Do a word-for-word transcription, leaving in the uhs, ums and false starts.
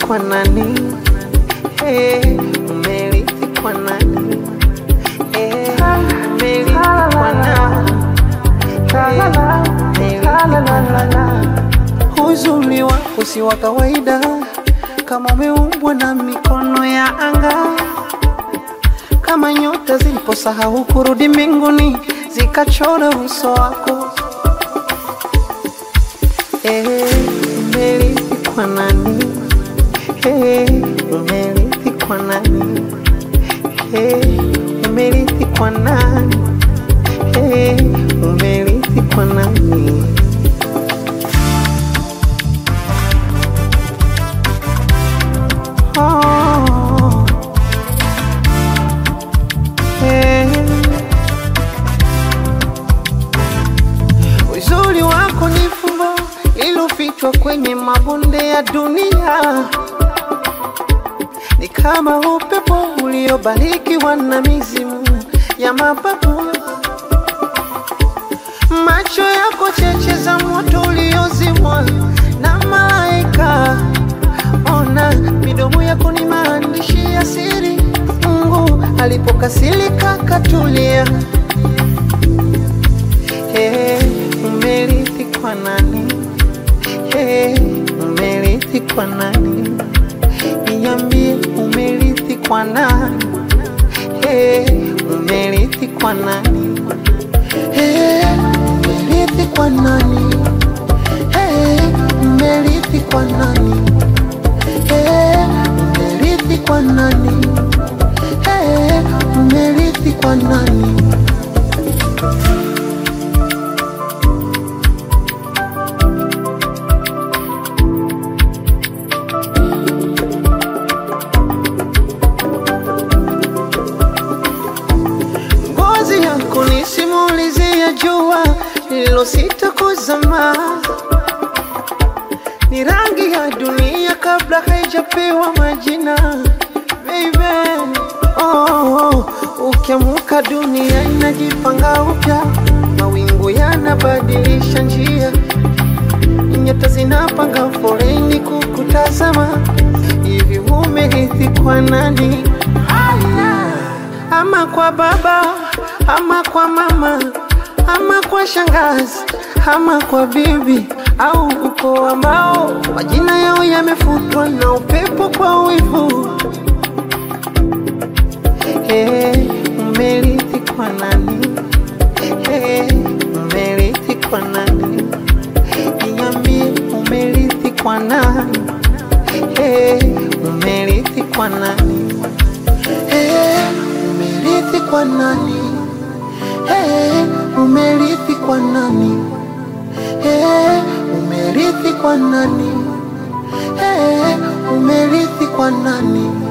kwa nani? Hey, umerithi kwa nani? Hey, umerithi kwa nani? Hey, umerithi kwa nani? Uzuri wako si wa kawaida, kama umeumbwa na mikono ya anga, kama nyota ziliposahau kurudi mbinguni zikachora uso wako. Hey, umerithi kwa nani? Hey, umerithi kwa nani? Hey, umerithi kwa nani? Hey, umerithi kwa nani? Oh, hey. Uzuri wako ni fumbo lilofichwa kwenye mabonde ya dunia, ni kama upepo uliobarikiwa na mizimu ya mababu. Macho yako cheche za moto uliozimwa na malaika. Ona midomo yako ni maandishi ya siri, Mungu alipokasirika katulia. Hey, umerithi kwa nani? Hey, umerithi kwa nani? Niambie, umerithi kwa nani? Hey, umerithi kwa nani? Hey, umerithi kwa nani? Hey, umerithi kwa nani? Hey, umerithi kwa nani? Hey, umerithi kwa nani? Ngozi yako ni simulizi ya jua lililosita kuzama, ni rangi ya dunia kabla haijapewa majina. Baby, oh, oh, ukiamuka dunia inajipanga upya, mawingu yanabadilisha njia, nyota zinapanga foleni kukutazama. Hivi umerithi kwa nani? Ama kwa baba, ama kwa mama, ama kwa shangazi, ama kwa bibi, au uko ambao majina yao yamefutwa na upepo kwa wivu. Hey, umerithi kwa nani? Hey, umerithi kwa nani? Niambie, umerithi kwa nani? Hey, umerithi kwa nani? Hey, umerithi kwa nani? Hey, umerithi kwa nani? Hey, umerithi kwa nani? Hey, umerithi kwa nani?